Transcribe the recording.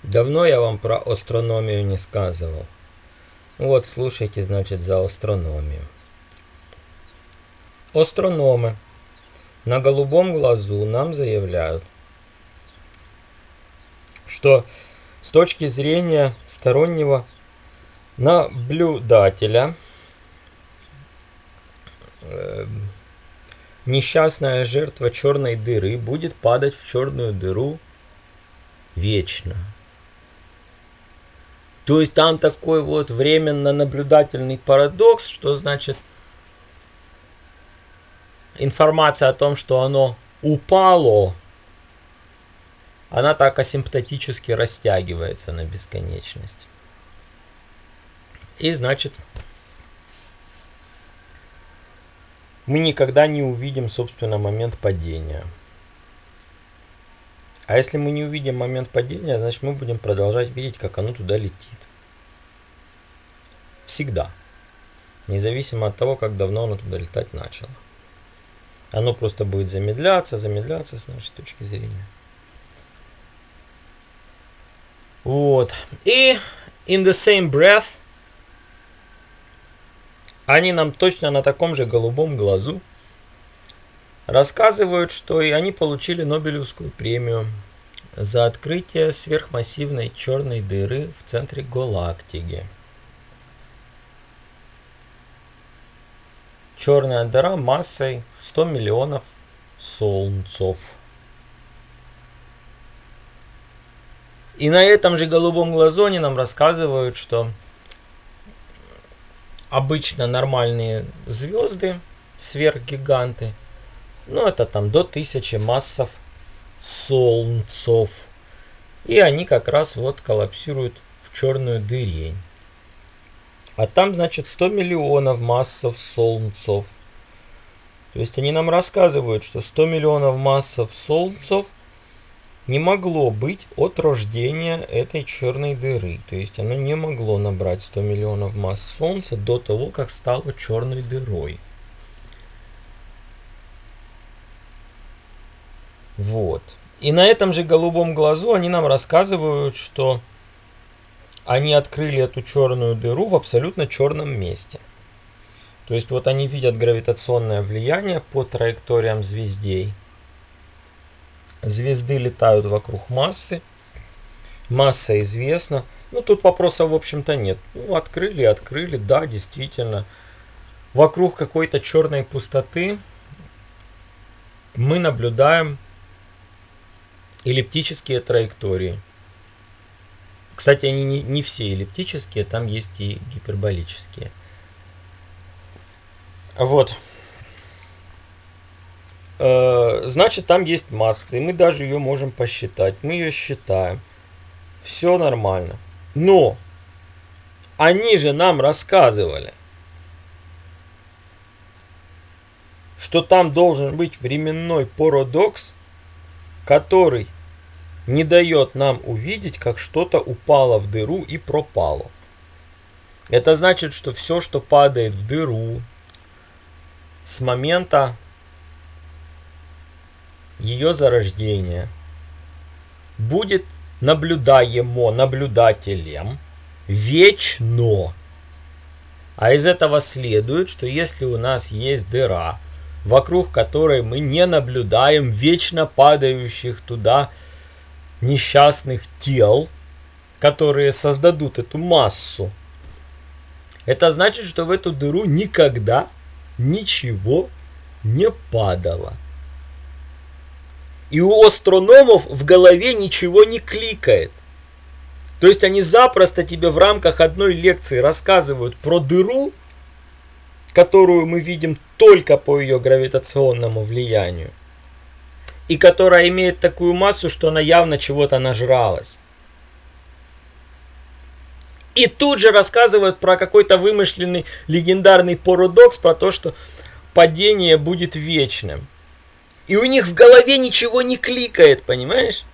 Давно я вам про астрономию не сказывал. Вот, слушайте, значит, за астрономию. Астрономы на голубом глазу нам заявляют, что с точки зрения стороннего наблюдателя несчастная жертва черной дыры будет падать в черную дыру вечно. То есть там такой вот временно-наблюдательный парадокс, что значит информация о том, что оно упало, она так асимптотически растягивается на бесконечность. И значит, мы никогда не увидим, собственно, момент падения. А если мы не увидим момент падения, значит, мы будем продолжать видеть, как оно туда летит. Всегда. Независимо от того, как давно оно туда летать начало. Оно просто будет замедляться с нашей точки зрения. Вот. И in the same breath они нам точно на таком же голубом глазу рассказывают, что и они получили Нобелевскую премию за открытие сверхмассивной черной дыры в центре галактики. Черная дыра массой 100 миллионов солнцев. И на этом же голубом глазу они нам рассказывают, что обычно нормальные звезды, сверхгиганты, ну это там до 1000 массов солнцев. И они как раз вот коллапсируют в черную дырень. А там, значит, 100 миллионов массов солнцев. То есть они нам рассказывают, что 100 миллионов массов солнцев не могло быть от рождения этой черной дыры. То есть оно не могло набрать 100 миллионов масс Солнца до того, как стало черной дырой. Вот. И на этом же голубом глазу они нам рассказывают, что они открыли эту черную дыру в абсолютно черном месте. То есть вот они видят гравитационное влияние по траекториям звездей. Звезды летают вокруг массы. Масса известна. Ну, тут вопросов, в общем-то, нет. Ну, открыли, да, действительно. Вокруг какой-то черной пустоты мы наблюдаем эллиптические траектории. Кстати, они не все эллиптические, там есть и гиперболические. Вот. Значит, там есть масса, и мы даже ее можем посчитать. Мы ее считаем. Все нормально. Но они же нам рассказывали, что там должен быть временной парадокс, который не дает нам увидеть, как что-то упало в дыру и пропало. Это значит, что все, что падает в дыру с момента ее зарождения, будет наблюдателем вечно. А из этого следует, что если у нас есть дыра, вокруг которой мы не наблюдаем вечно падающих туда несчастных тел, которые создадут эту массу, это значит, что в эту дыру никогда ничего не падало. И у астрономов в голове ничего не кликает. То есть они запросто тебе в рамках одной лекции рассказывают про дыру, которую мы видим только по ее гравитационному влиянию, и которая имеет такую массу, что она явно чего-то нажралась. И тут же рассказывают про какой-то вымышленный легендарный парадокс, про то, что падение будет вечным. И у них в голове ничего не кликает, понимаешь?